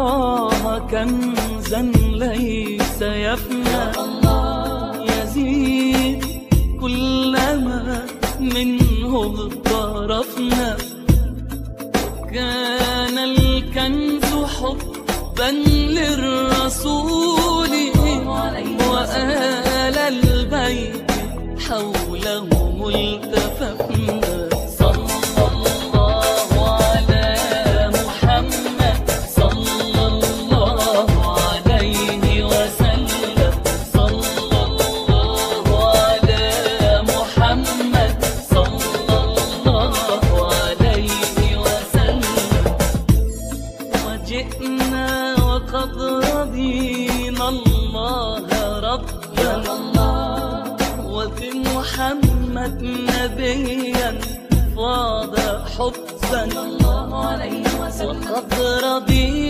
الله كنزا ليس يفنى، يزيد كلما منه اغترفنا. كان الكنز حبا للرسول وآل البيت حوله التففنا. جئنا وقد رضينا الله ربا وبمحمد نبيا فاض حبا. وقد رضينا